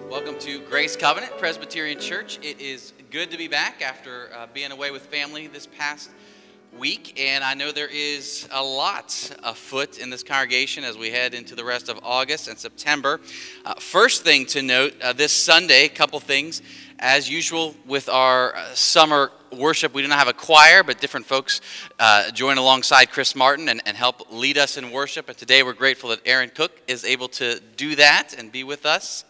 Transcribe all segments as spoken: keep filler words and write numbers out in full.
Welcome to Grace Covenant Presbyterian Church. It is good to be back after uh, being away with family this past week, and I know there is a lot afoot in this congregation as we head into the rest of August and September. Uh, first thing to note, uh, this Sunday, a couple things. As usual with our uh, summer worship, we do not have a choir, but different folks uh, join alongside Chris Martin and, and help lead us in worship. And today we're grateful that Aaron Cook is able to do that and be with us.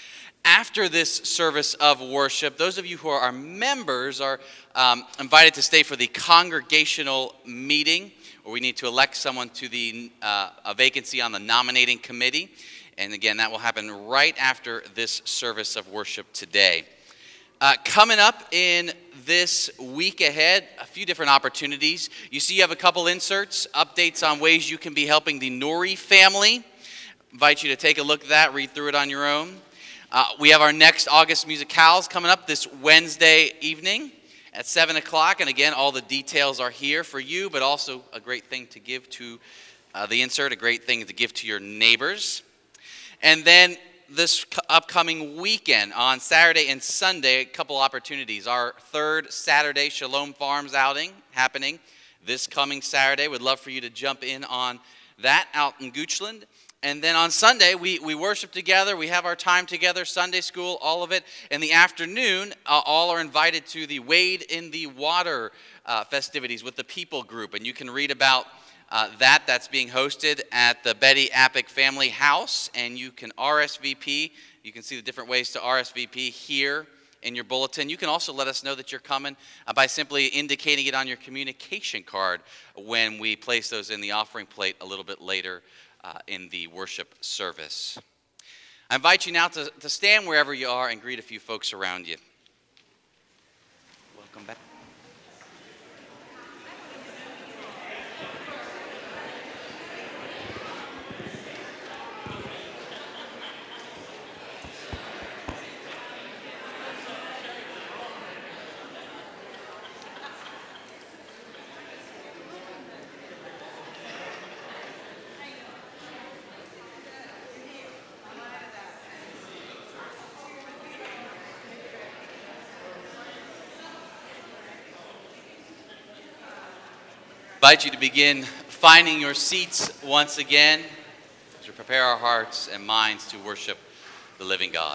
After this service of worship, those of you who are members are um, invited to stay for the congregational meeting, where we need to elect someone to the uh, a vacancy on the nominating committee. And again, that will happen right after this service of worship today. Uh, coming up in this week ahead, a few different opportunities. You see you have a couple inserts, updates on ways you can be helping the Nori family. Invite you to take a look at that, read through it on your own. Uh, we have our next August Musicals coming up this Wednesday evening at seven o'clock. And again, all the details are here for you, but also a great thing to give to uh, the insert, a great thing to give to your neighbors. And then this upcoming weekend on Saturday and Sunday, a couple opportunities. Our third Saturday Shalom Farms outing happening this coming Saturday. Would love for you to jump in on that out in Goochland. And then on Sunday, we, we worship together. We have our time together, Sunday school, all of it. In the afternoon, uh, all are invited to the Wade in the Water uh, festivities with the People Group. And you can read about uh, that. That's being hosted at the Betty Appick Family House. And you can R S V P. You can see the different ways to R S V P here in your bulletin. You can also let us know that you're coming uh, by simply indicating it on your communication card when we place those in the offering plate a little bit later Uh, in the worship service. I invite you now to, to stand wherever you are and greet a few folks around you. Welcome back. I invite you to begin finding your seats once again as we prepare our hearts and minds to worship the living God.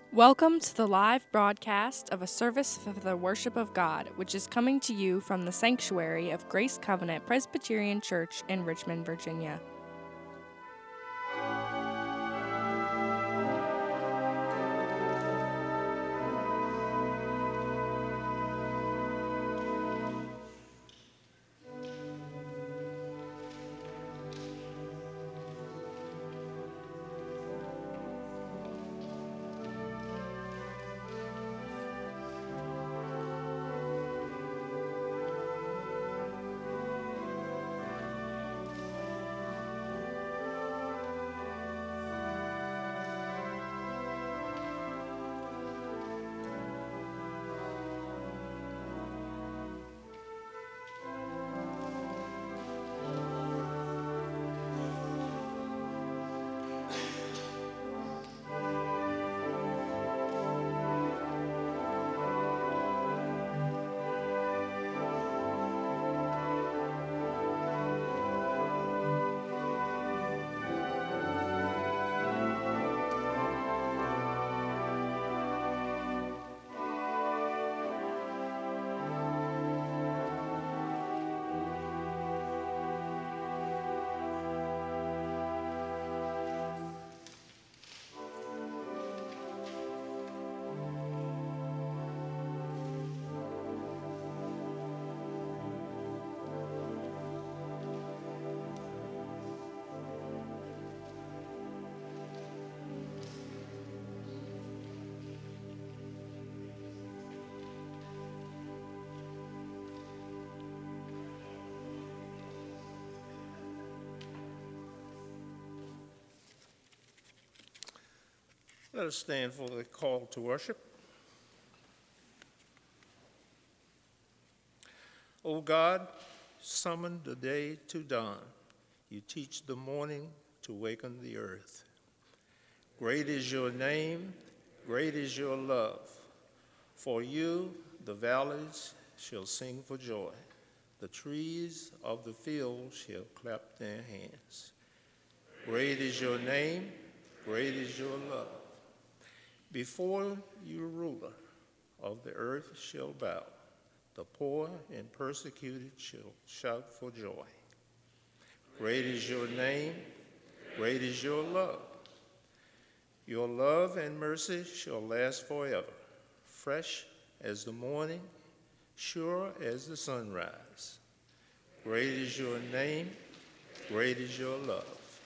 Welcome to the live broadcast of a service for the worship of God, which is coming to you from the sanctuary of Grace Covenant Presbyterian Church in Richmond, Virginia. Let us stand for the call to worship. O God, summon the day to dawn. You teach the morning to waken the earth. Great is your name, great is your love. For you, the valleys shall sing for joy. The trees of the field shall clap their hands. Great is your name, great is your love. Before you, ruler of the earth shall bow. The poor and persecuted shall shout for joy. Great is your name, great is your love. Your love and mercy shall last forever, fresh as the morning, sure as the sunrise. Great is your name, great is your love.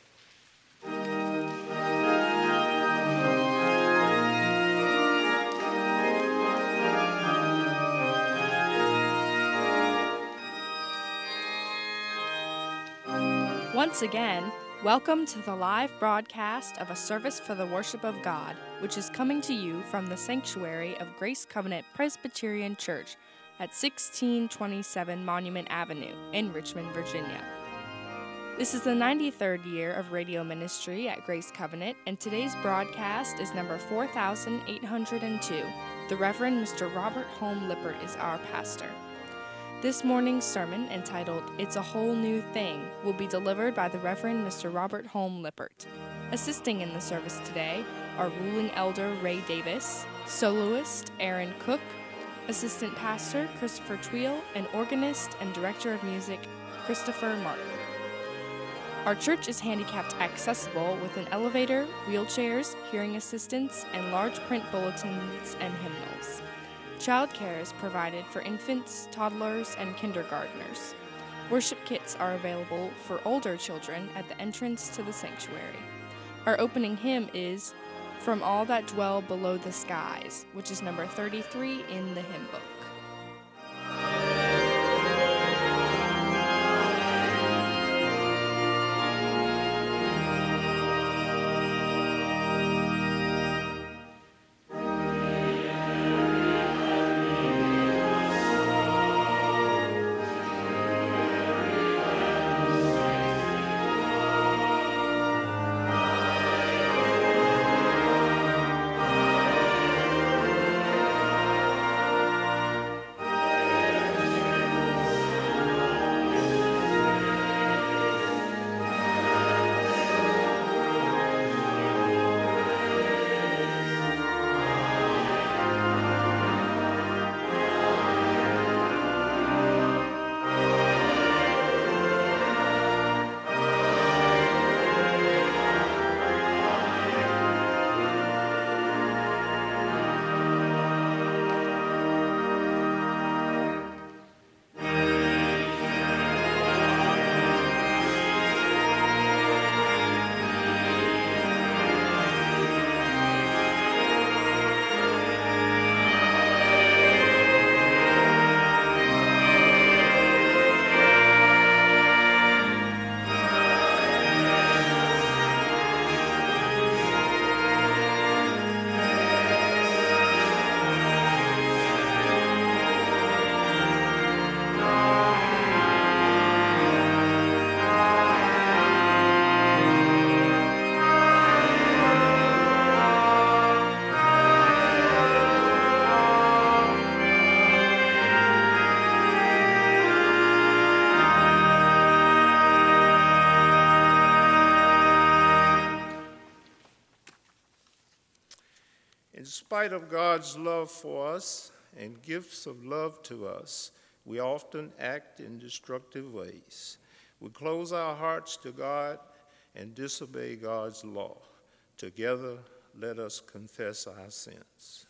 Once again, welcome to the live broadcast of a service for the worship of God, which is coming to you from the sanctuary of Grace Covenant Presbyterian Church at sixteen twenty-seven Monument Avenue in Richmond, Virginia. This is the ninety-third year of radio ministry at Grace Covenant, and today's broadcast is number four thousand eight hundred two. The Reverend Mister Robert Holm Lippert is our pastor. This morning's sermon, entitled It's a Whole New Thing, will be delivered by the Reverend Mister Robert Holm Lippert. Assisting in the service today are ruling elder Ray Davis, soloist Aaron Cook, assistant pastor Christopher Tweel, and organist and director of music Christopher Martin. Our church is handicapped accessible with an elevator, wheelchairs, hearing assistance, and large print bulletins and hymnals. Childcare is provided for infants, toddlers, and kindergartners. Worship kits are available for older children at the entrance to the sanctuary. Our opening hymn is From All That Dwell Below the Skies, which is number thirty-three in the hymn book. In spite of God's love for us and gifts of love to us, we often act in destructive ways. We close our hearts to God and disobey God's law. Together, let us confess our sins.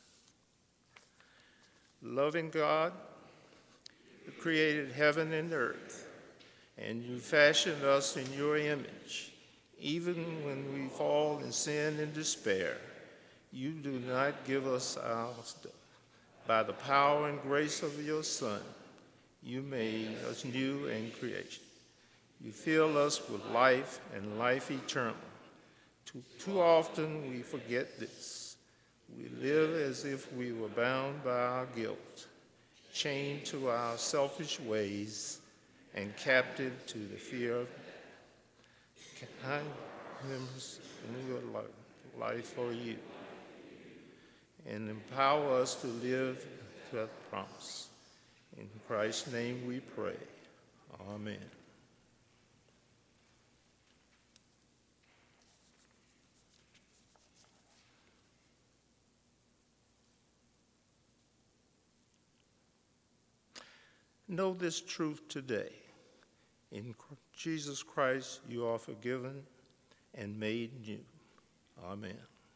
Loving God, you created heaven and earth, and you fashioned us in your image. Even when we fall in sin and despair, you do not give us our stuff. By the power and grace of your Son, you made us new in creation. You fill us with life and life eternal. Too, too often we forget this. We live as if we were bound by our guilt, chained to our selfish ways, and captive to the fear of kind members in your life for you, and empower us to live to that promise. In Christ's name we pray. Amen. Know this truth today. In Jesus Christ, you are forgiven and made new. Amen.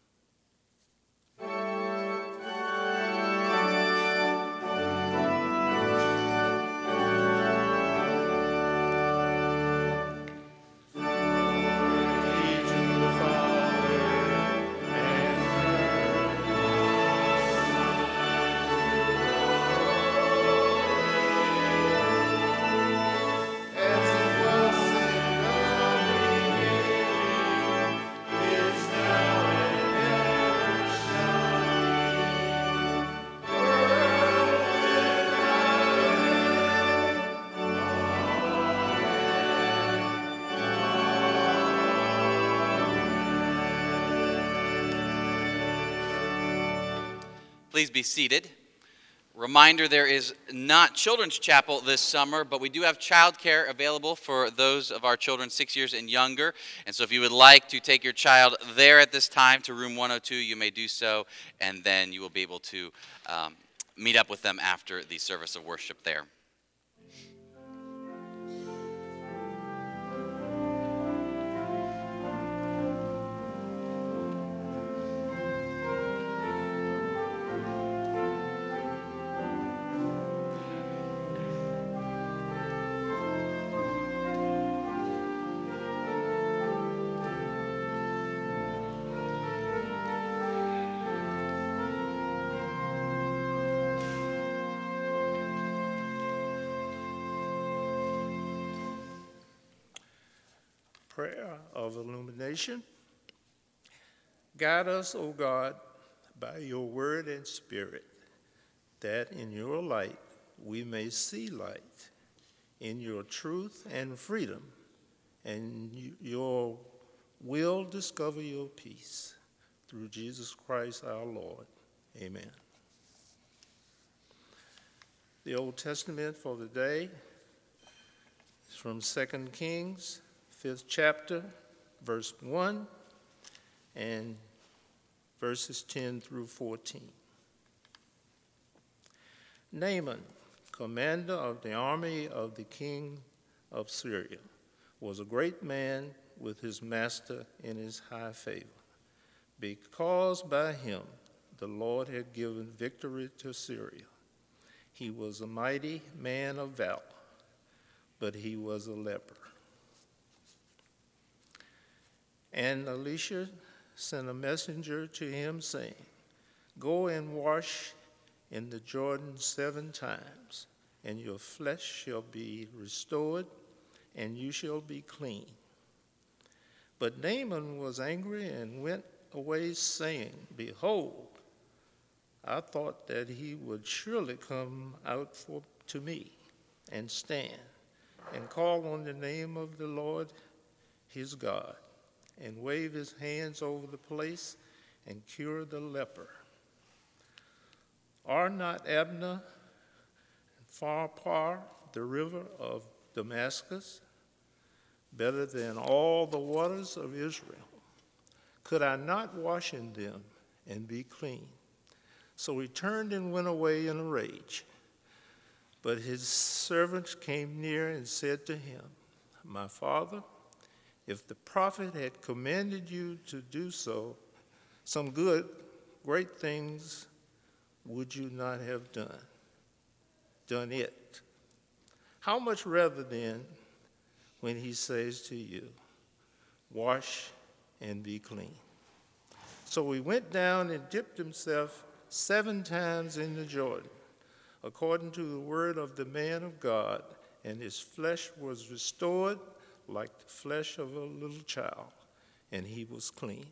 Please be seated. Reminder, there is not Children's Chapel this summer, but we do have childcare available for those of our children six years and younger. And so if you would like to take your child there at this time to room one oh two, you may do so, and then you will be able to um, meet up with them after the service of worship there. Prayer of illumination. Guide us, O God, by your word and spirit, that in your light we may see light, in your truth and freedom, and your will discover your peace. Through Jesus Christ our Lord. Amen. The Old Testament for the day is from Second Kings, fifth chapter, verse one, and verses ten through fourteen. Naaman, commander of the army of the king of Syria, was a great man with his master in his high favor, because by him the Lord had given victory to Syria. He was a mighty man of valor, but he was a leper. And Elisha sent a messenger to him, saying, Go and wash in the Jordan seven times, and your flesh shall be restored, and you shall be clean. But Naaman was angry and went away, saying, Behold, I thought that he would surely come out for, to me and stand and call on the name of the Lord his God, and wave his hands over the place and cure the leper. Are not Abner and Pharpar, the river of Damascus, better than all the waters of Israel? Could I not wash in them and be clean? So he turned and went away in a rage. But his servants came near and said to him, My father, if the prophet had commanded you to do so, some good, great things would you not have done, done it? How much rather then when he says to you, Wash and be clean? So he went down and dipped himself seven times in the Jordan, according to the word of the man of God, and his flesh was restored like the flesh of a little child, and he was clean.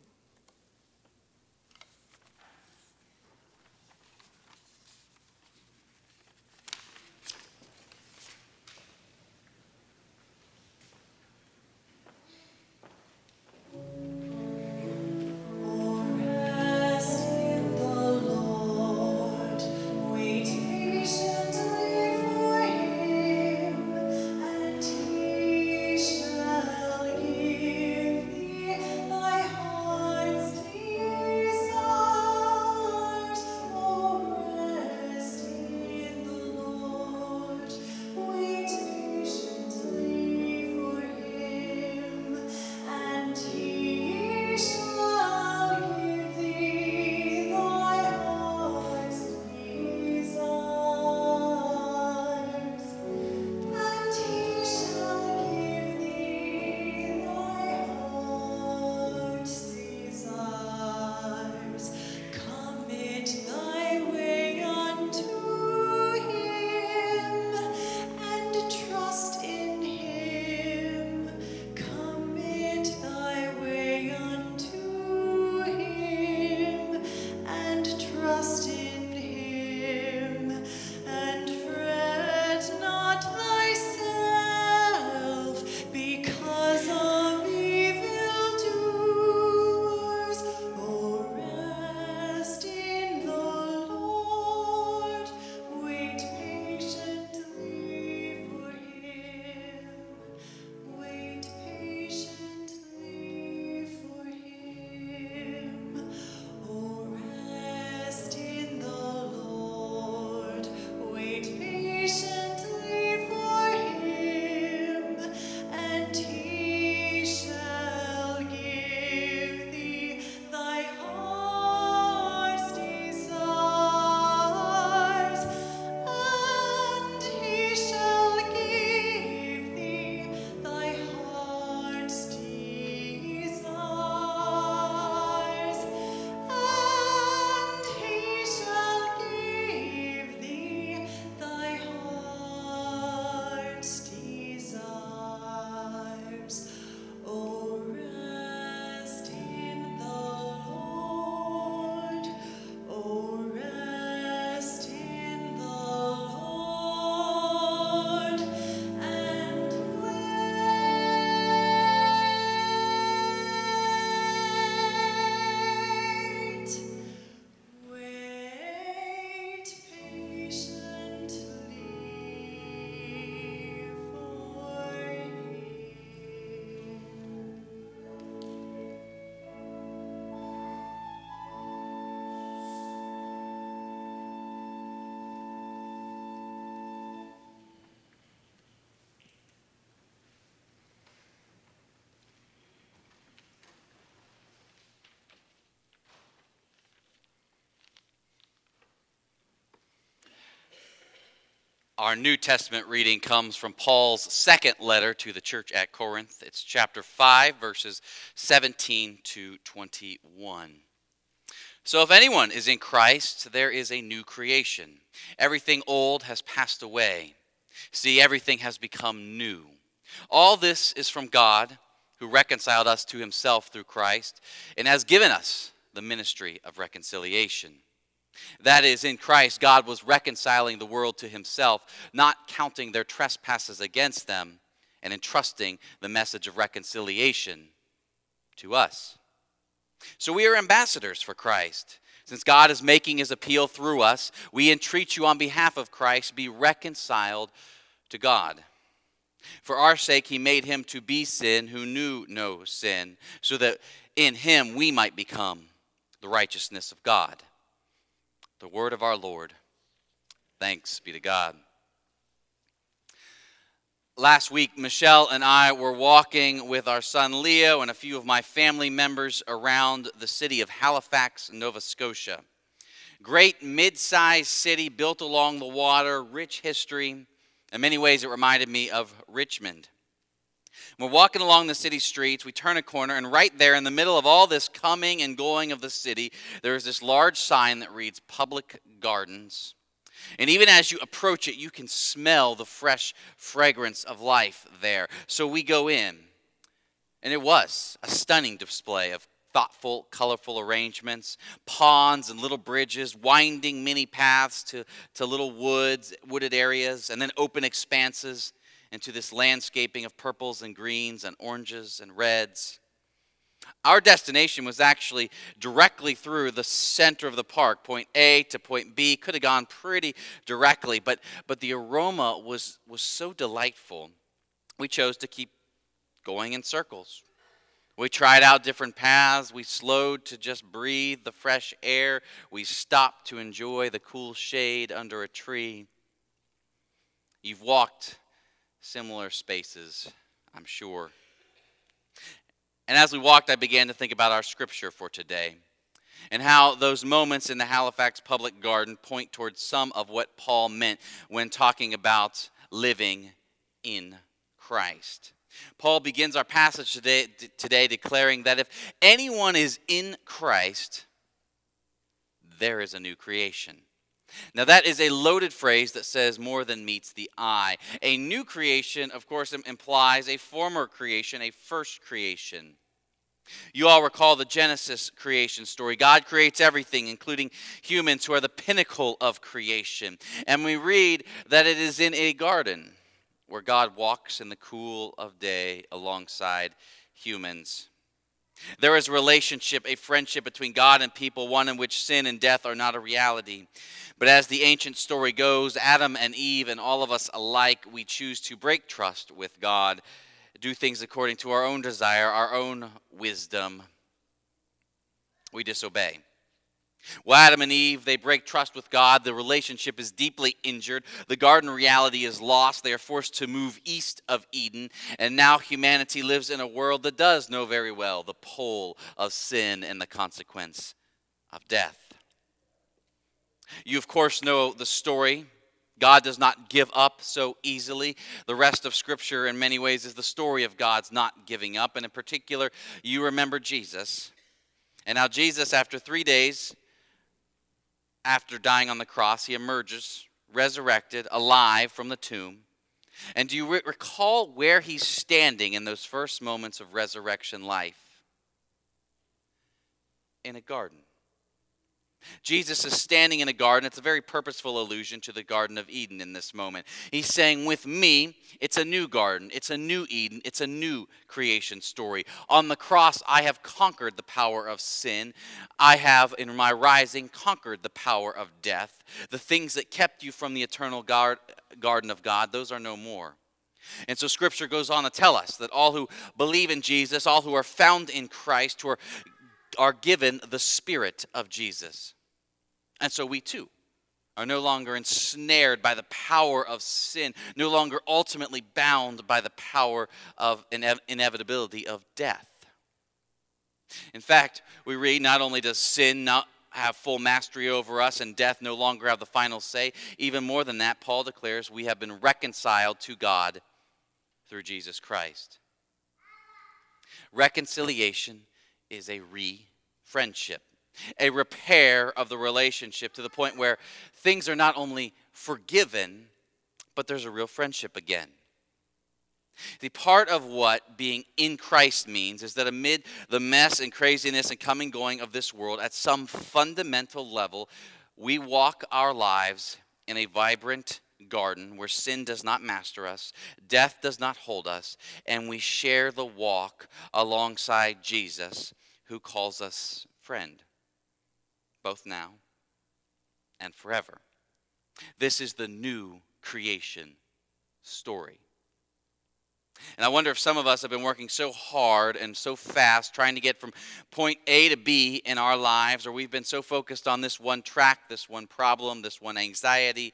Our New Testament reading comes from Paul's second letter to the church at Corinth. It's chapter five, verses seventeen to twenty-one. So if anyone is in Christ, there is a new creation. Everything old has passed away. See, everything has become new. All this is from God, who reconciled us to himself through Christ, and has given us the ministry of reconciliation. That is, in Christ, God was reconciling the world to himself, not counting their trespasses against them, and entrusting the message of reconciliation to us. So we are ambassadors for Christ. Since God is making his appeal through us, we entreat you on behalf of Christ, be reconciled to God. For our sake, he made him to be sin who knew no sin, so that in him we might become the righteousness of God. The The word of our Lord. Thanks be to God. Last week, Michelle and I were walking with our son Leo and a few of my family members around the city of Halifax, Nova Scotia. Great mid-sized city built along the water, rich history. In many ways, it reminded me of Richmond. We're walking along the city streets, we turn a corner, and right there in the middle of all this coming and going of the city, there is this large sign that reads Public Gardens. And even as you approach it, you can smell the fresh fragrance of life there. So we go in, and it was a stunning display of thoughtful, colorful arrangements, ponds and little bridges, winding mini paths to, to little woods, wooded areas, and then open expanses into this landscaping of purples and greens and oranges and reds. Our destination was actually directly through the center of the park, point A to point B. Could have gone pretty directly, but, but the aroma was, was so delightful, we chose to keep going in circles. We tried out different paths. We slowed to just breathe the fresh air. We stopped to enjoy the cool shade under a tree. You've walked similar spaces, I'm sure. And as we walked, I began to think about our scripture for today and how those moments in the Halifax Public Garden point towards some of what Paul meant when talking about living in Christ. Paul begins our passage today, today declaring that if anyone is in Christ, there is a new creation. Now that is a loaded phrase that says more than meets the eye. A new creation, of course, implies a former creation, a first creation. You all recall the Genesis creation story. God creates everything, including humans, who are the pinnacle of creation. And we read that it is in a garden where God walks in the cool of day alongside humans. There is a relationship, a friendship between God and people, one in which sin and death are not a reality. But as the ancient story goes, Adam and Eve and all of us alike, we choose to break trust with God, do things according to our own desire, our own wisdom. We disobey. Well, Adam and Eve, they break trust with God. The relationship is deeply injured. The garden reality is lost. They are forced to move east of Eden. And now humanity lives in a world that does know very well the pull of sin and the consequence of death. You, of course, know the story. God does not give up so easily. The rest of Scripture, in many ways, is the story of God's not giving up. And in particular, you remember Jesus. And now Jesus, after three days, after dying on the cross, he emerges, resurrected, alive from the tomb. And do you re- recall where he's standing in those first moments of resurrection life? In a garden. Jesus is standing in a garden. It's a very purposeful allusion to the Garden of Eden in this moment. He's saying, with me, it's a new garden. It's a new Eden. It's a new creation story. On the cross, I have conquered the power of sin. I have, in my rising, conquered the power of death. The things that kept you from the eternal gar- garden of God, those are no more. And so Scripture goes on to tell us that all who believe in Jesus, all who are found in Christ, who are, are given the Spirit of Jesus. And so we too are no longer ensnared by the power of sin, no longer ultimately bound by the power of ine- inevitability of death. In fact, we read not only does sin not have full mastery over us and death no longer have the final say, even more than that, Paul declares we have been reconciled to God through Jesus Christ. Reconciliation is a re-friendship. A repair of the relationship to the point where things are not only forgiven, but there's a real friendship again. The part of what being in Christ means is that amid the mess and craziness and coming and going of this world, at some fundamental level, we walk our lives in a vibrant garden where sin does not master us, death does not hold us, and we share the walk alongside Jesus, who calls us friend, both now and forever. This is the new creation story. And I wonder if some of us have been working so hard and so fast trying to get from point A to B in our lives, or we've been so focused on this one track, this one problem, this one anxiety.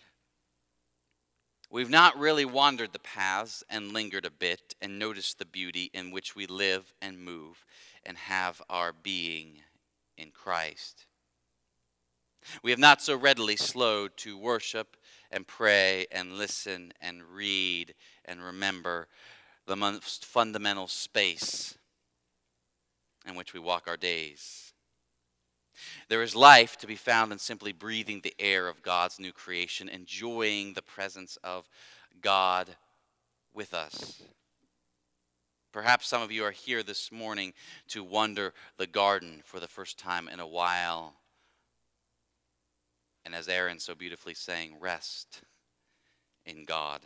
We've not really wandered the paths and lingered a bit and noticed the beauty in which we live and move and have our being in Christ. We have not so readily slowed to worship and pray and listen and read and remember the most fundamental space in which we walk our days. There is life to be found in simply breathing the air of God's new creation, enjoying the presence of God with us. Perhaps some of you are here this morning to wander the garden for the first time in a while. And as Aaron so beautifully sang, rest in God.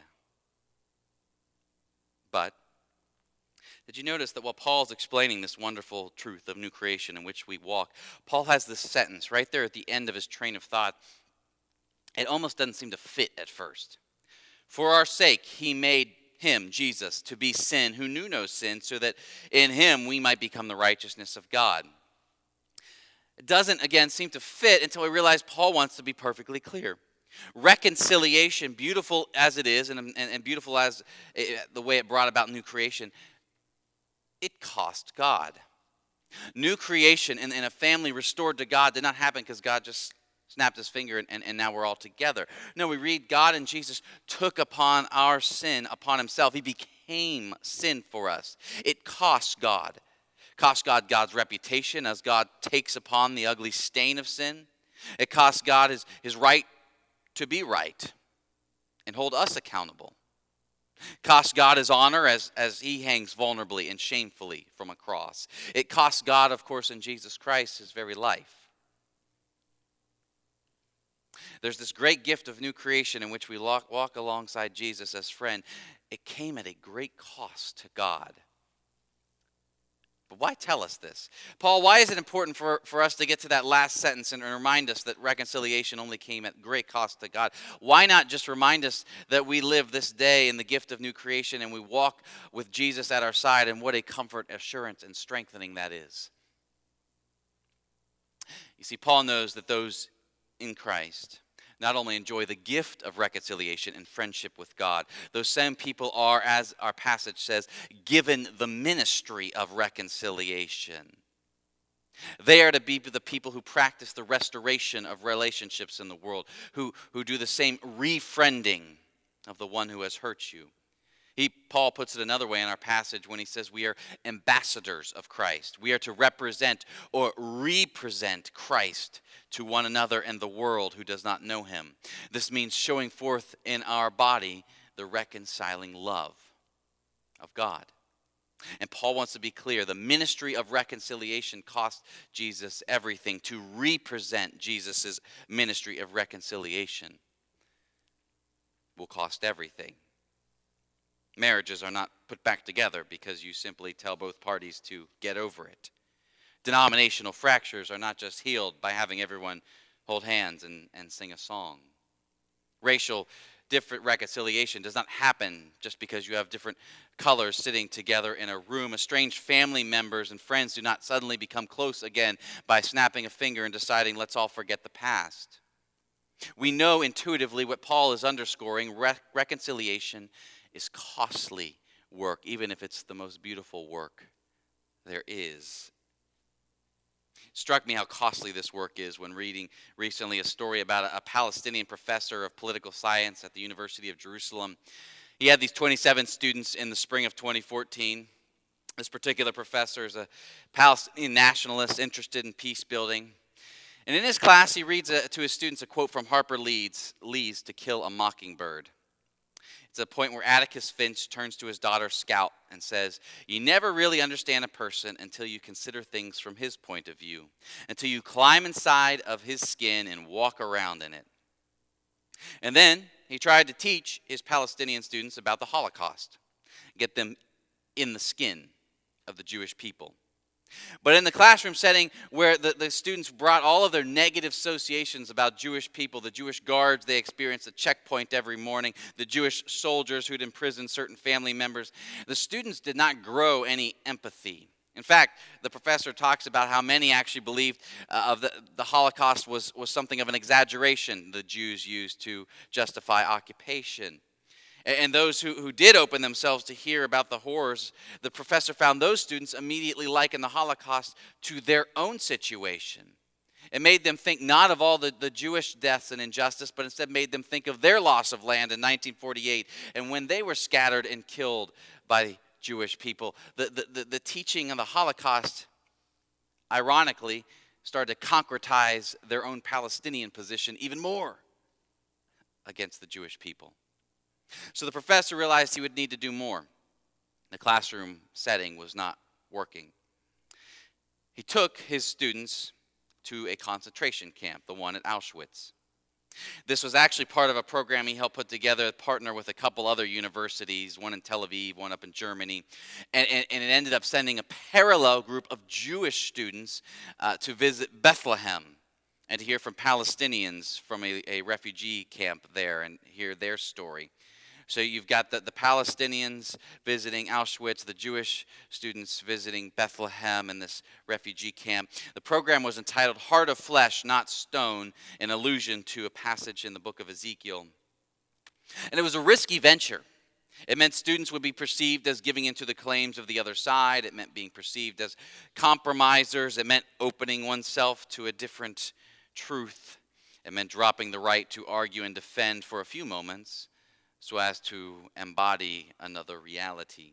But did you notice that while Paul's explaining this wonderful truth of new creation in which we walk, Paul has this sentence right there at the end of his train of thought. It almost doesn't seem to fit at first. For our sake, he made him, Jesus, to be sin who knew no sin, so that in him we might become the righteousness of God. It doesn't, again, seem to fit until we realize Paul wants to be perfectly clear. Reconciliation, beautiful as it is, and, and, and beautiful as it, the way it brought about new creation, it cost God. New creation and, and a family restored to God did not happen because God just snapped his finger and, and, and now we're all together. No, we read God and Jesus took upon our sin upon himself. He became sin for us. It cost God. Cost God God's reputation as God takes upon the ugly stain of sin. It cost God his, his right to be right and hold us accountable. Cost God his honor as, as he hangs vulnerably and shamefully from a cross. It cost God, of course, in Jesus Christ, his very life. There's this great gift of new creation in which we walk, walk alongside Jesus as friend. It came at a great cost to God. But why tell us this? Paul, why is it important for, for us to get to that last sentence and remind us that reconciliation only came at great cost to God? Why not just remind us that we live this day in the gift of new creation and we walk with Jesus at our side, and what a comfort, assurance, and strengthening that is? You see, Paul knows that those in Christ not only enjoy the gift of reconciliation and friendship with God, those same people are, as our passage says, given the ministry of reconciliation. They are to be the people who practice the restoration of relationships in the world, who, who do the same refriending of the one who has hurt you. He, Paul puts it another way in our passage when he says we are ambassadors of Christ. We are to represent or represent Christ to one another and the world who does not know him. This means showing forth in our body the reconciling love of God. And Paul wants to be clear, the ministry of reconciliation cost Jesus everything. To represent Jesus' ministry of reconciliation will cost everything. Marriages are not put back together because you simply tell both parties to get over it. Denominational fractures are not just healed by having everyone hold hands and, and sing a song. Racial different reconciliation does not happen just because you have different colors sitting together in a room. Estranged family members and friends do not suddenly become close again by snapping a finger and deciding, let's all forget the past. We know intuitively what Paul is underscoring. Re- reconciliation is costly work, even if it's the most beautiful work there is. It struck me how costly this work is when reading recently a story about a, a Palestinian professor of political science at the University of Jerusalem. He had these twenty-seven students in the spring of twenty fourteen. This particular professor is a Palestinian nationalist interested in peace building. And in his class, he reads a, to his students a quote from Harper Lee's, Lee's To Kill a Mockingbird. It's a point where Atticus Finch turns to his daughter Scout and says, you never really understand a person until you consider things from his point of view, until you climb inside of his skin and walk around in it. And then he tried to teach his Palestinian students about the Holocaust, get them in the skin of the Jewish people. But in the classroom setting where the, the students brought all of their negative associations about Jewish people, the Jewish guards they experienced at checkpoint every morning, the Jewish soldiers who'd imprisoned certain family members, the students did not grow any empathy. In fact, the professor talks about how many actually believed uh, of the, the Holocaust was, was something of an exaggeration the Jews used to justify occupation. And those who, who did open themselves to hear about the horrors, the professor found those students immediately likened the Holocaust to their own situation. It made them think not of all the, the Jewish deaths and injustice, but instead made them think of their loss of land in nineteen forty-eight and when they were scattered and killed by Jewish people. The, the, the, the teaching of the Holocaust, ironically, started to concretize their own Palestinian position even more against the Jewish people. So the professor realized he would need to do more. The classroom setting was not working. He took his students to a concentration camp, the one at Auschwitz. This was actually part of a program he helped put together, partner with a couple other universities, one in Tel Aviv, one up in Germany. And, and, and it ended up sending a parallel group of Jewish students uh, to visit Bethlehem and to hear from Palestinians from a, a refugee camp there and hear their story. So you've got the, the Palestinians visiting Auschwitz, the Jewish students visiting Bethlehem and this refugee camp. The program was entitled Heart of Flesh, Not Stone, an allusion to a passage in the book of Ezekiel. And it was a risky venture. It meant students would be perceived as giving into the claims of the other side. It meant being perceived as compromisers. It meant opening oneself to a different truth. It meant dropping the right to argue and defend for a few moments, so as to embody another reality.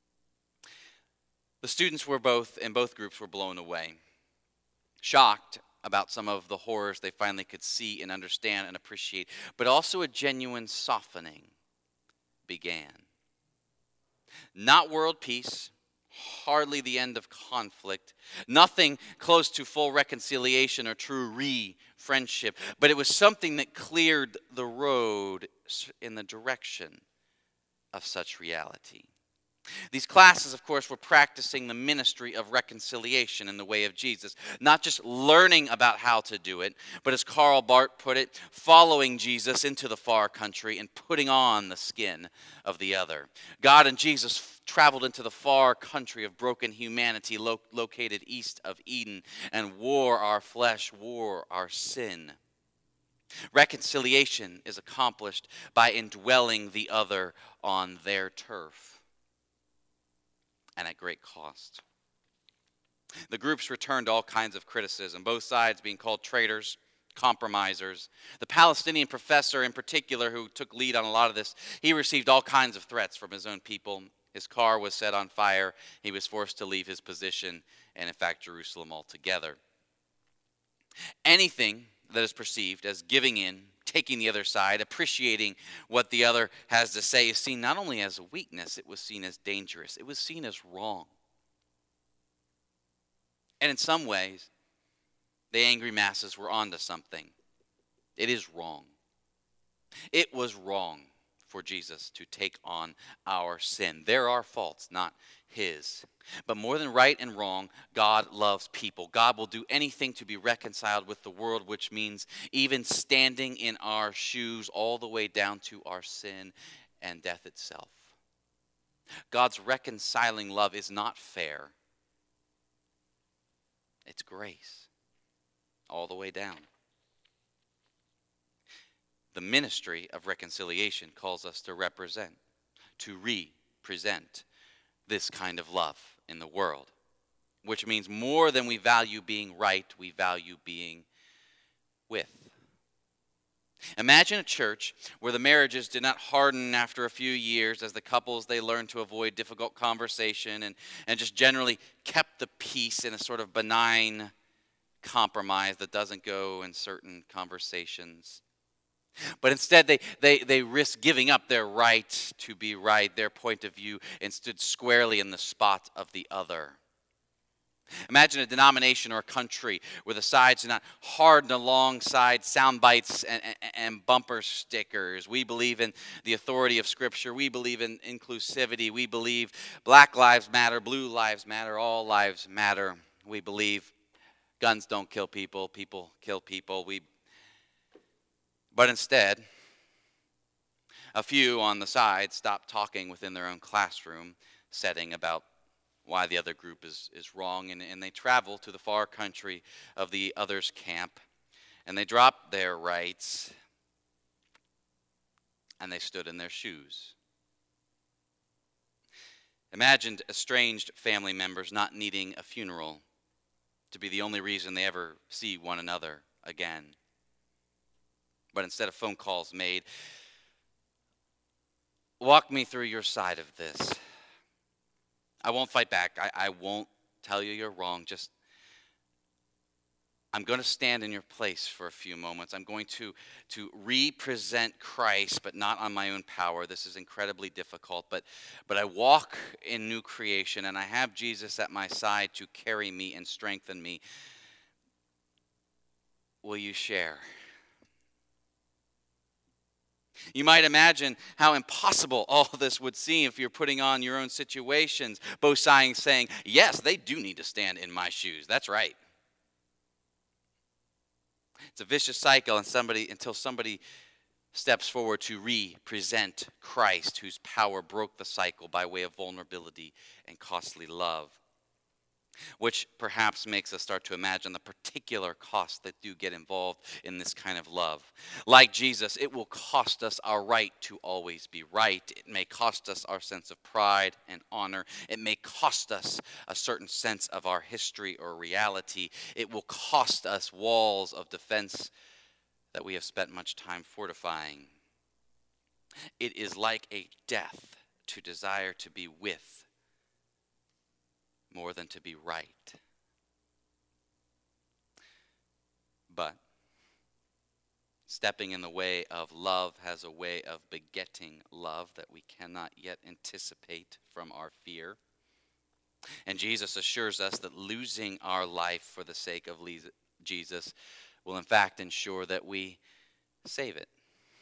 The students were both, in both groups, were blown away, shocked about some of the horrors they finally could see and understand and appreciate, but also a genuine softening began. Not world peace, hardly the end of conflict, nothing close to full reconciliation or true re-friendship, but it was something that cleared the road in the direction of such reality. These classes, of course, were practicing the ministry of reconciliation in the way of Jesus, not just learning about how to do it, but as Karl Barth put it, following Jesus into the far country and putting on the skin of the other. God and Jesus traveled into the far country of broken humanity lo- located east of Eden and wore our flesh, wore our sin. Reconciliation is accomplished by indwelling the other on their turf, and at great cost. The groups returned all kinds of criticism, both sides being called traitors, compromisers. The Palestinian professor in particular, who took lead on a lot of this, he received all kinds of threats from his own people. His car was set on fire. He was forced to leave his position and, in fact, Jerusalem altogether. Anything that is perceived as giving in, taking the other side, appreciating what the other has to say is seen not only as a weakness, it was seen as dangerous. It was seen as wrong. And in some ways, the angry masses were onto something. It is wrong. It was wrong for Jesus to take on our sin. There are faults, not his. But more than right and wrong, God loves people. God will do anything to be reconciled with the world, which means even standing in our shoes all the way down to our sin and death itself. God's reconciling love is not fair. It's grace all the way down. The ministry of reconciliation calls us to represent, to represent this kind of love in the world, which means more than we value being right, we value being with. Imagine a church where the marriages did not harden after a few years as the couples, they learned to avoid difficult conversation and, and just generally kept the peace in a sort of benign compromise that doesn't go in certain conversations. But instead, they, they, they risked giving up their right to be right, their point of view, and stood squarely in the spot of the other. Imagine a denomination or a country where the sides do not harden alongside sound bites and, and, and bumper stickers. We believe in the authority of Scripture. We believe in inclusivity. We believe Black lives matter, blue lives matter, all lives matter. We believe guns don't kill people, people kill people. We, but instead, a few on the side stop talking within their own classroom setting about why the other group is, is wrong, and, and they travel to the far country of the other's camp, and they drop their rights, and they stood in their shoes. Imagined estranged family members not needing a funeral to be the only reason they ever see one another again. But instead of phone calls made, walk me through your side of this. I won't fight back. I, I won't tell you you're wrong. Just, I'm going to stand in your place for a few moments. I'm going to, to represent Christ, but not on my own power. This is incredibly difficult, but, but I walk in new creation, and I have Jesus at my side to carry me and strengthen me. Will you share? You might imagine how impossible all this would seem if you're putting on your own situations, both sides saying, yes, they do need to stand in my shoes. That's right. It's a vicious cycle and somebody, until somebody steps forward to represent Christ, whose power broke the cycle by way of vulnerability and costly love, which perhaps makes us start to imagine the particular costs that do get involved in this kind of love. Like Jesus, it will cost us our right to always be right. It may cost us our sense of pride and honor. It may cost us a certain sense of our history or reality. It will cost us walls of defense that we have spent much time fortifying. It is like a death to desire to be with more than to be right. But stepping in the way of love has a way of begetting love that we cannot yet anticipate from our fear. And Jesus assures us that losing our life for the sake of Jesus will in fact ensure that we save it.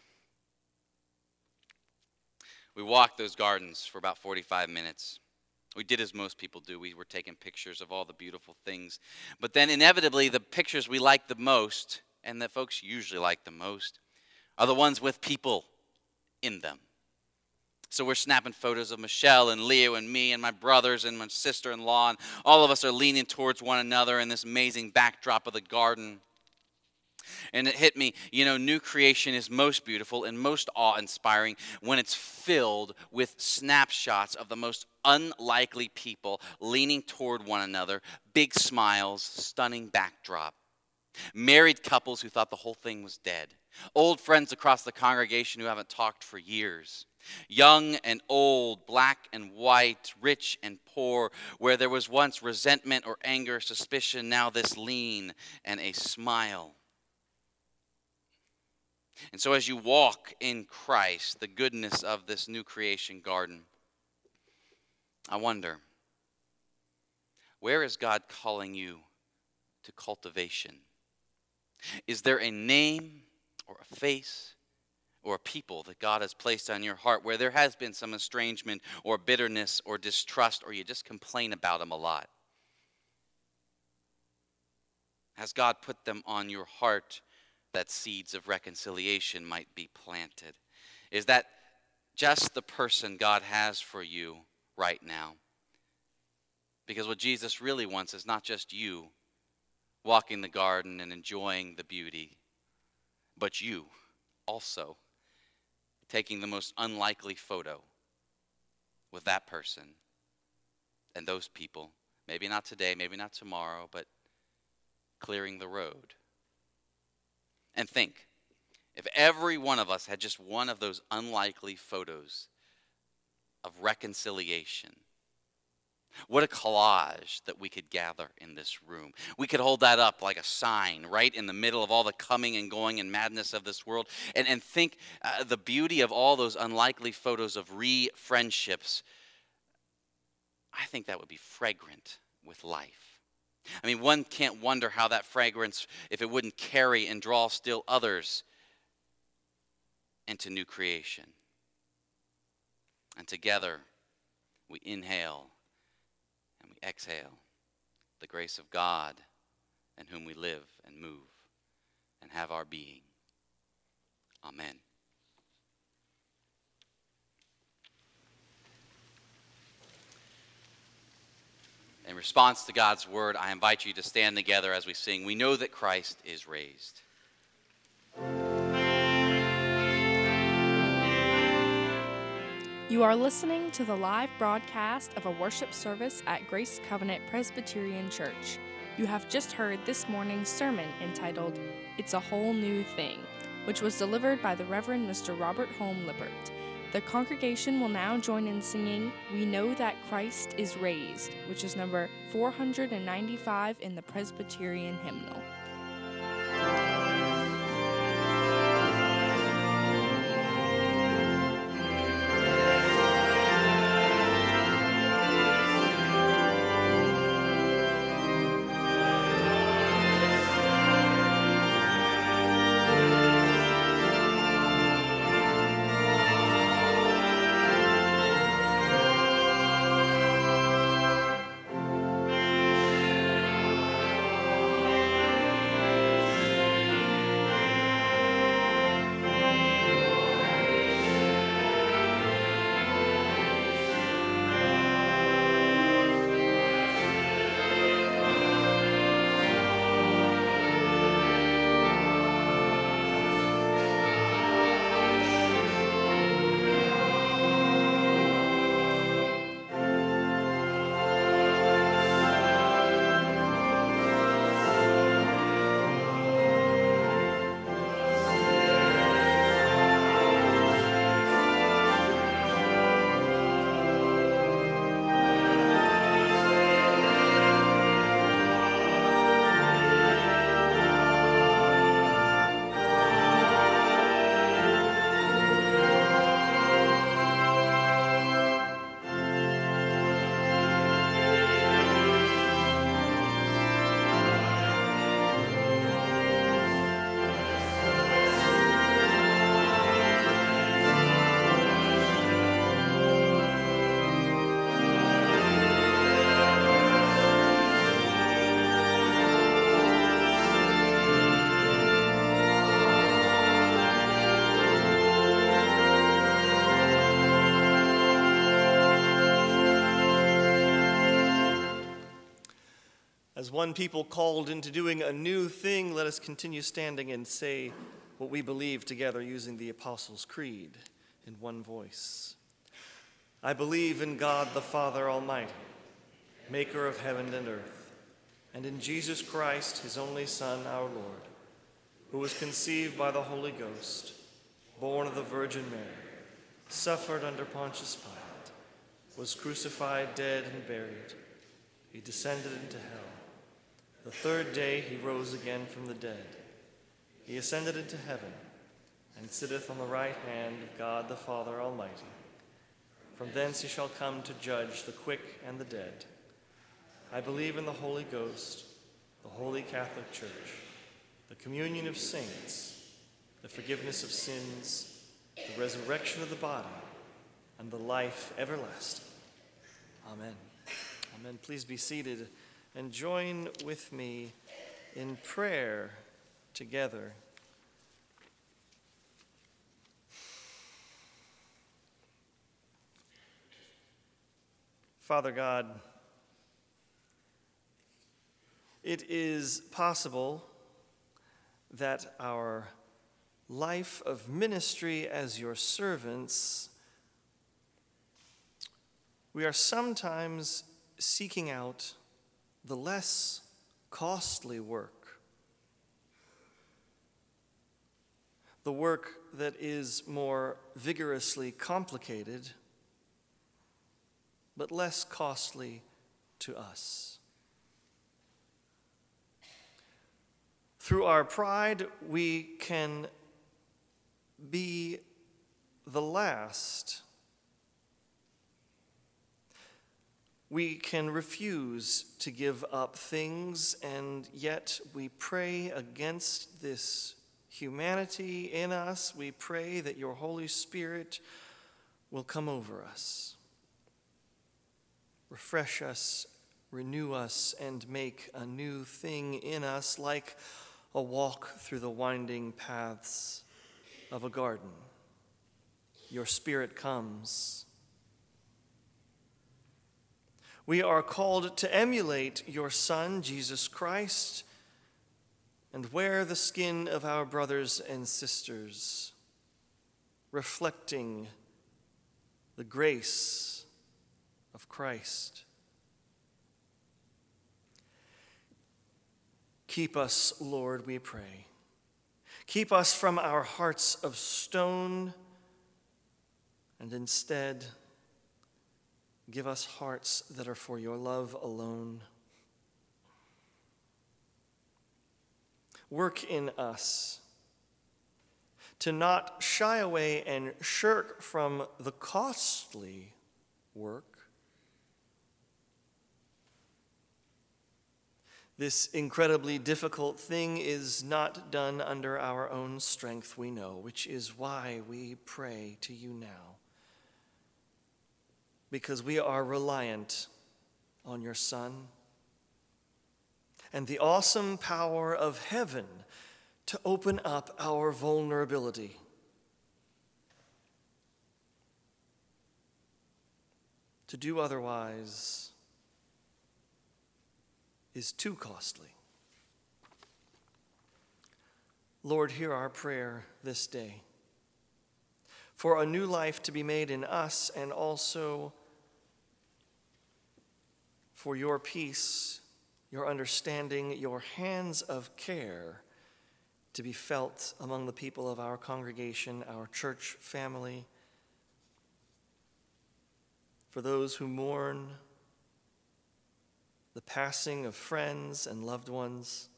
We walked those gardens for about forty-five minutes. We did as most people do. We were taking pictures of all the beautiful things. But then inevitably, the pictures we like the most, and that folks usually like the most, are the ones with people in them. So we're snapping photos of Michelle and Leo and me and my brothers and my sister-in-law, and all of us are leaning towards one another in this amazing backdrop of the garden. And it hit me, you know, new creation is most beautiful and most awe-inspiring when it's filled with snapshots of the most unlikely people leaning toward one another, big smiles, stunning backdrop. Married couples who thought the whole thing was dead. Old friends across the congregation who haven't talked for years. Young and old, black and white, rich and poor, where there was once resentment or anger, suspicion, now this lean and a smile. And so as you walk in Christ, the goodness of this new creation garden, I wonder, where is God calling you to cultivation? Is there a name or a face or a people that God has placed on your heart where there has been some estrangement or bitterness or distrust, or you just complain about them a lot? Has God put them on your heart that seeds of reconciliation might be planted? Is that just the person God has for you right now? Because what Jesus really wants is not just you walking the garden and enjoying the beauty, but you also taking the most unlikely photo with that person and those people. Maybe not today, maybe not tomorrow, but clearing the road. And think, if every one of us had just one of those unlikely photos of reconciliation, what a collage that we could gather in this room. We could hold that up like a sign right in the middle of all the coming and going and madness of this world, and, and think uh, the beauty of all those unlikely photos of re-friendships. I think that would be fragrant with life. I mean, one can't wonder how that fragrance, if it wouldn't carry and draw still others into new creation. And together we inhale and we exhale the grace of God, in whom we live and move and have our being. Amen. In response to God's word, I invite you to stand together as we sing, "We Know That Christ is Raised." You are listening to the live broadcast of a worship service at Grace Covenant Presbyterian Church. You have just heard this morning's sermon entitled, "It's a Whole New Thing," which was delivered by the Reverend Mister Robert Holm Lippert. The congregation will now join in singing, "We Know That Christ is Raised," which is number four hundred ninety-five in the Presbyterian hymnal. As one people called into doing a new thing, let us continue standing and say what we believe together using the Apostles' Creed in one voice. I believe in God the Father Almighty, maker of heaven and earth, and in Jesus Christ, his only Son, our Lord, who was conceived by the Holy Ghost, born of the Virgin Mary, suffered under Pontius Pilate, was crucified, dead, and buried. He descended into hell. The third day he rose again from the dead. He ascended into heaven and sitteth on the right hand of God the Father Almighty. From thence he shall come to judge the quick and the dead. I believe in the Holy Ghost, the holy Catholic Church, the communion of saints, the forgiveness of sins, the resurrection of the body, and the life everlasting. Amen. Amen. Please be seated and join with me in prayer together. Father God, it is possible that our life of ministry as your servants, we are sometimes seeking out the less costly work, the work that is more vigorously complicated, but less costly to us. Through our pride, we can be the last. We can refuse to give up things, and yet we pray against this humanity in us. We pray that your Holy Spirit will come over us, refresh us, renew us, and make a new thing in us, like a walk through the winding paths of a garden. Your Spirit comes. We are called to emulate your Son, Jesus Christ, and wear the skin of our brothers and sisters, reflecting the grace of Christ. Keep us, Lord, we pray. Keep us from our hearts of stone, and instead give us hearts that are for your love alone. Work in us to not shy away and shirk from the costly work. This incredibly difficult thing is not done under our own strength, we know, which is why we pray to you now. Because we are reliant on your Son and the awesome power of heaven to open up our vulnerability. To do otherwise is too costly. Lord, hear our prayer this day for a new life to be made in us, and also for your peace, your understanding, your hands of care to be felt among the people of our congregation, our church family, for those who mourn the passing of friends and loved ones,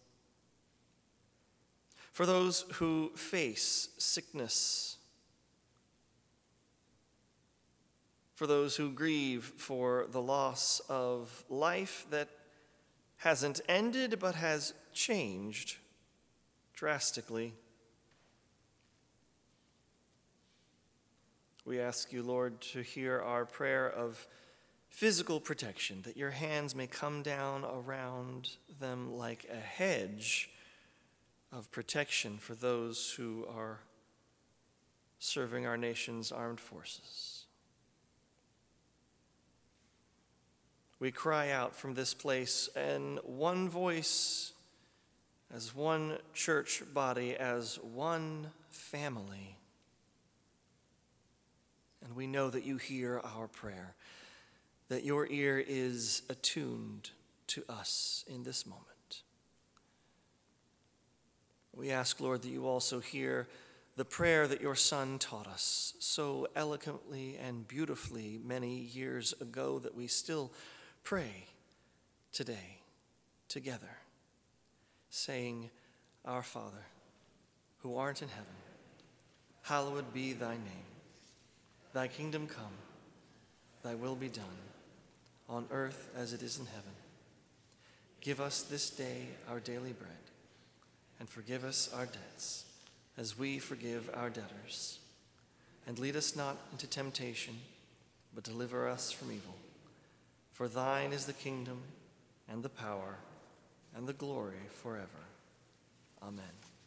for those who face sickness, for those who grieve for the loss of life that hasn't ended but has changed drastically. We ask you, Lord, to hear our prayer of physical protection, that your hands may come down around them like a hedge of protection for those who are serving our nation's armed forces. We cry out from this place in one voice, as one church body, as one family. And we know that you hear our prayer, that your ear is attuned to us in this moment. We ask, Lord, that you also hear the prayer that your Son taught us so eloquently and beautifully many years ago, that we still pray today together, saying, Our Father, who art in heaven, hallowed be thy name. Thy kingdom come, thy will be done, on earth as it is in heaven. Give us this day our daily bread, and forgive us our debts, as we forgive our debtors. And lead us not into temptation, but deliver us from evil. For thine is the kingdom, and the power, and the glory forever. Amen.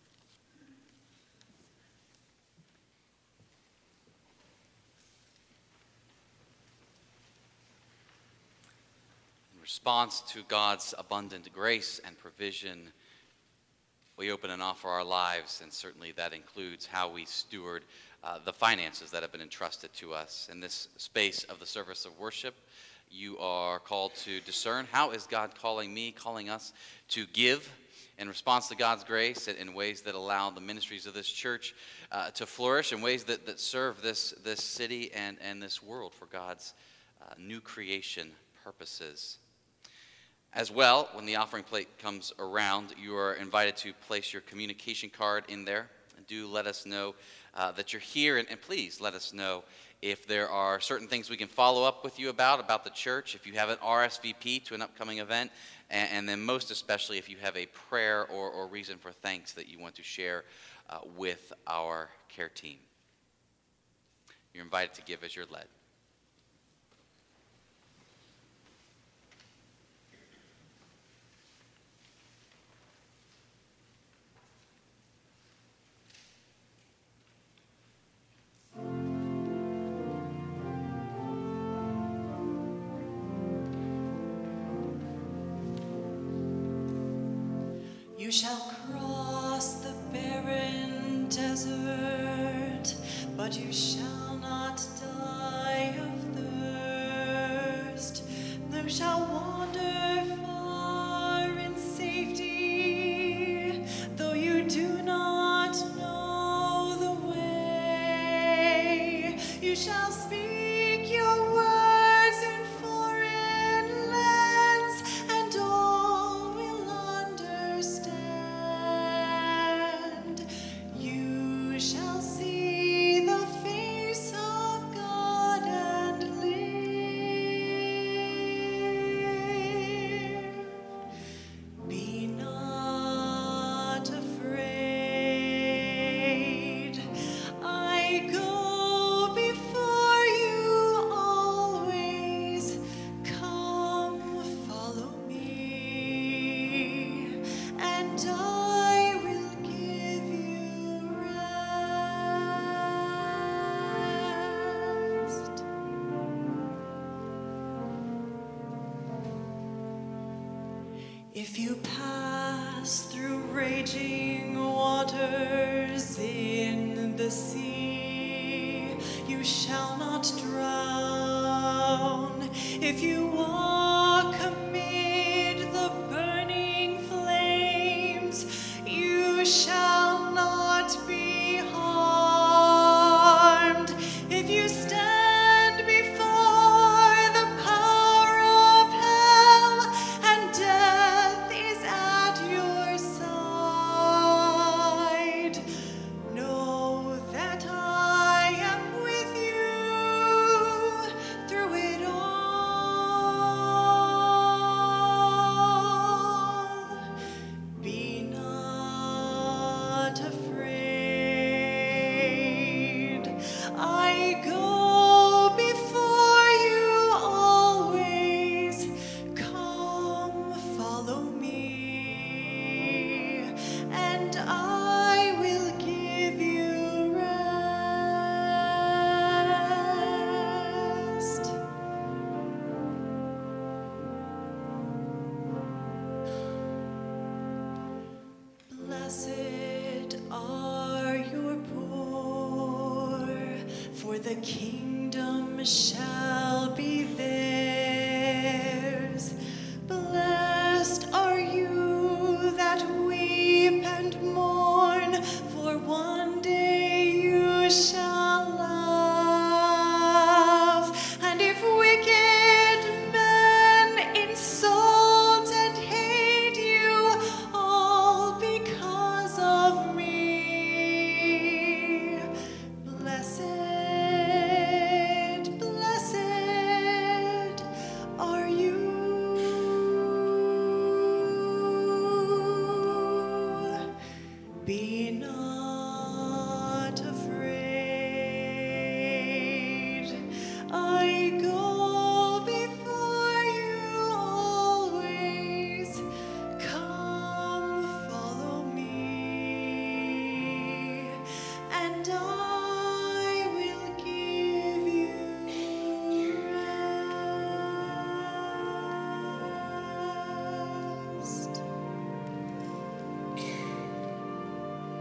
In response to God's abundant grace and provision, we open and offer our lives, and certainly that includes how we steward uh, the finances that have been entrusted to us. In this space of the service of worship, you are called to discern, how is God calling me, calling us to give in response to God's grace in ways that allow the ministries of this church uh, to flourish, in ways that, that serve this, this city and, and this world for God's uh, new creation purposes. As well, when the offering plate comes around, you are invited to place your communication card in there. And do let us know uh, that you're here, and, and please let us know if there are certain things we can follow up with you about, about the church, if you have an R S V P to an upcoming event, and, and then most especially if you have a prayer or, or reason for thanks that you want to share uh, with our care team. You're invited to give as you're led. You shall cross the barren desert, but you shall not die of thirst. You shall wander far in safety, though you do not know the way. You shall speak your words in foreign lands, and all will understand. You shall see the face of God and live. Be not afraid. I go before you always. Come, follow me, and I will give you rest. If you pass through raging waters in the sea, you shall not drown. If you walk amid the burning flames, you shall not be harmed. If you stand before the power of hell, and death is at your side, know that I am with you through it all. Be not afraid. I go before you always. Come, follow me, and I will give you rest. Blessed are your poor, for the kingdom shall be theirs. Blessed are you that weep and mourn, for one day you shall laugh. And if wicked men insult and hate you, all because of me, blessed, blessed are you. Be not afraid. I go before you always. Come, follow me, and I will give you rest.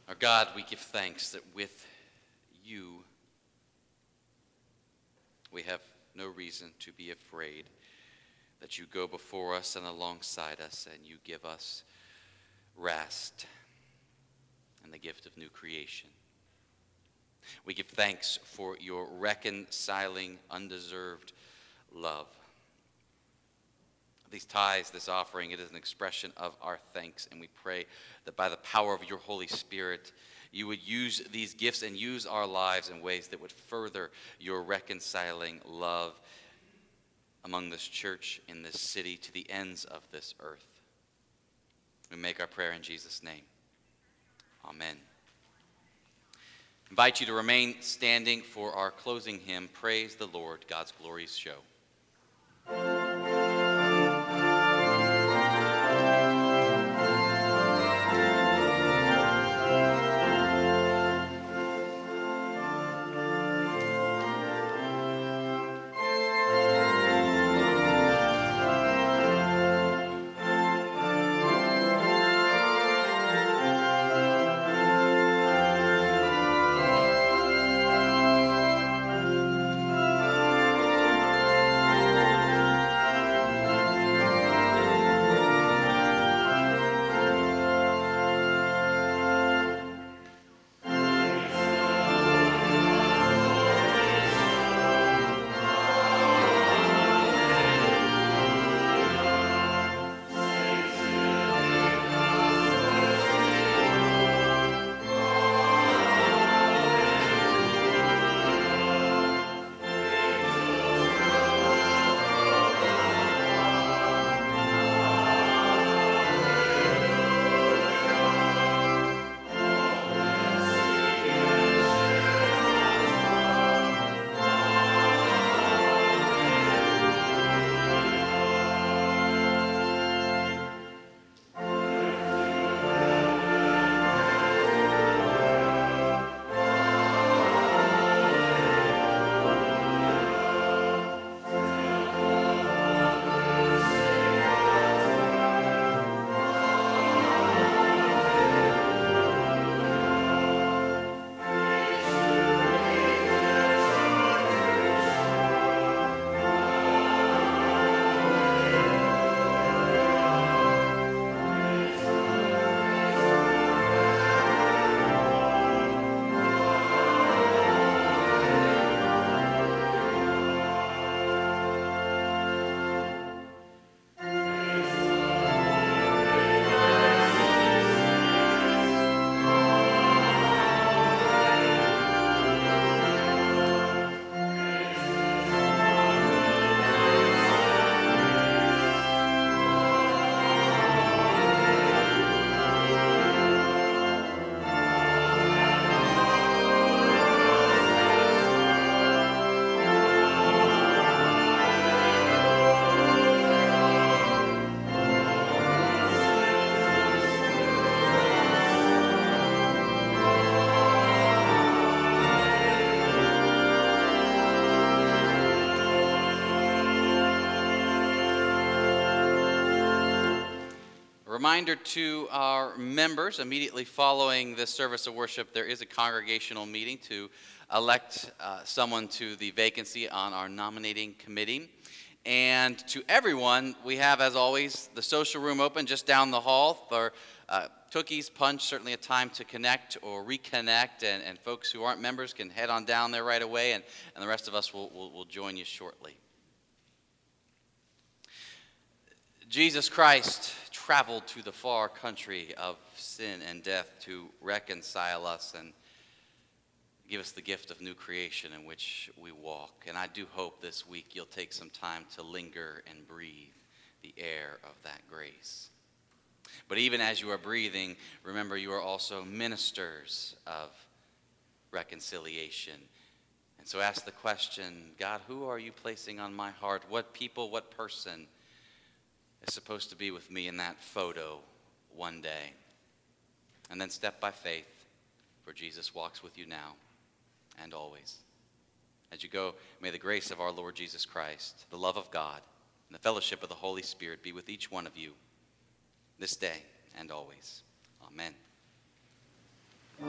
Our God, we give thanks that with you we have no reason to be afraid, that you go before us and alongside us, and you give us rest and the gift of new creation. We give thanks for your reconciling, undeserved love. These tithes, this offering, it is an expression of our thanks, and we pray that by the power of your Holy Spirit, you would use these gifts and use our lives in ways that would further your reconciling love among this church, in this city, to the ends of this earth. We make our prayer in Jesus' name. Amen. I invite you to remain standing for our closing hymn, Praise the Lord, God's Glorious Show. Reminder to our members, immediately following this service of worship, there is a congregational meeting to elect uh, someone to the vacancy on our nominating committee. And to everyone, we have, as always, the social room open just down the hall for uh, cookies, punch, certainly a time to connect or reconnect. And, and folks who aren't members can head on down there right away, and, and the rest of us will, will, will join you shortly. Jesus Christ traveled to the far country of sin and death to reconcile us and give us the gift of new creation in which we walk. And I do hope this week you'll take some time to linger and breathe the air of that grace. But even as you are breathing, remember you are also ministers of reconciliation. And so ask the question, God, who are you placing on my heart? What people, what person is supposed to be with me in that photo one day? And then step by faith, for Jesus walks with you now and always. As you go, may the grace of our Lord Jesus Christ, the love of God, and the fellowship of the Holy Spirit be with each one of you this day and always. Amen.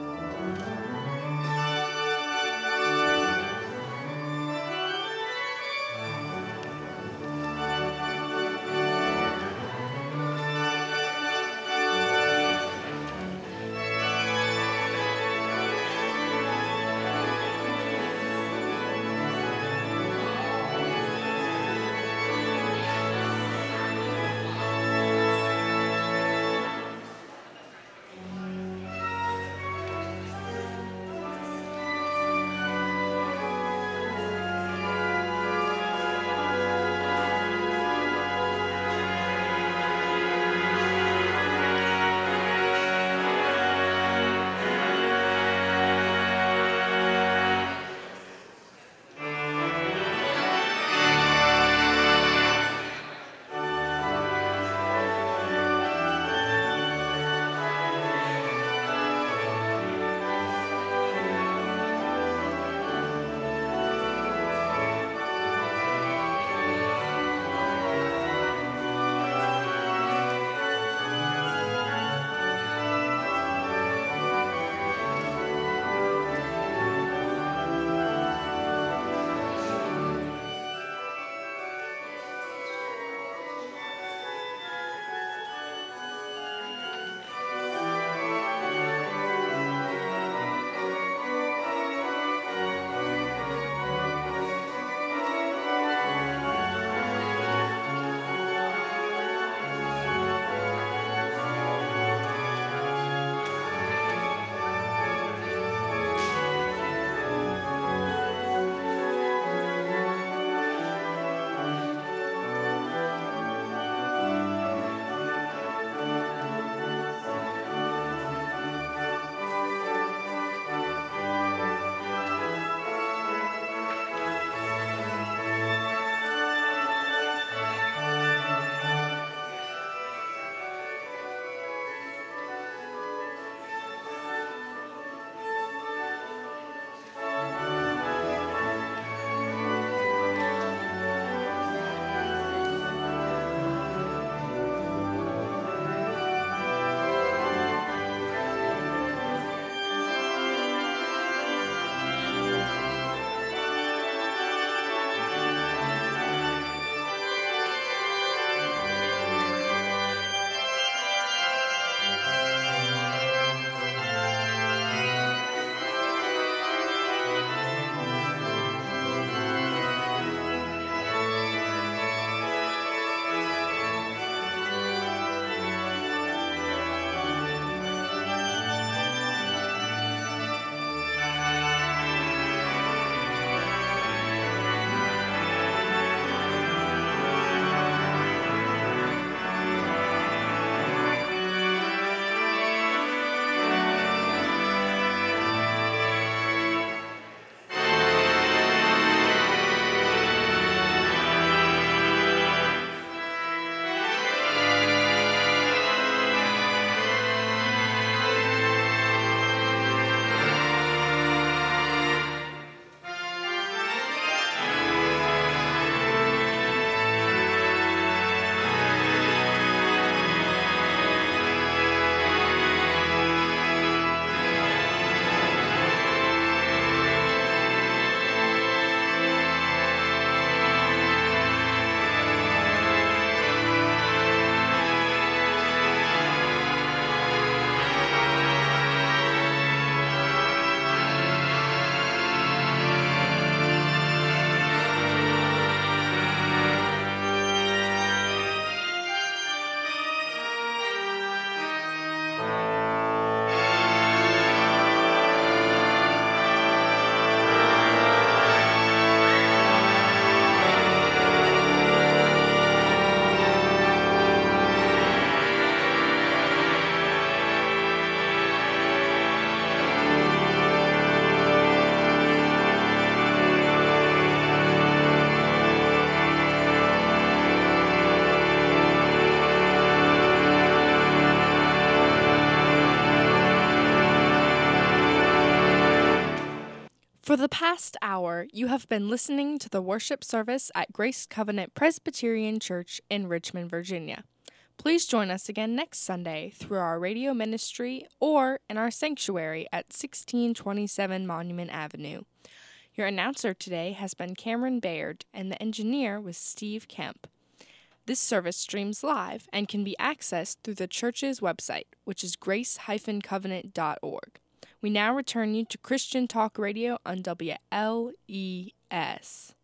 For the past hour, you have been listening to the worship service at Grace Covenant Presbyterian Church in Richmond, Virginia. Please join us again next Sunday through our radio ministry or in our sanctuary at sixteen twenty-seven Monument Avenue. Your announcer today has been Cameron Baird, and the engineer was Steve Kemp. This service streams live and can be accessed through the church's website, which is grace dash covenant dot org. We now return you to Christian Talk Radio on W L E S.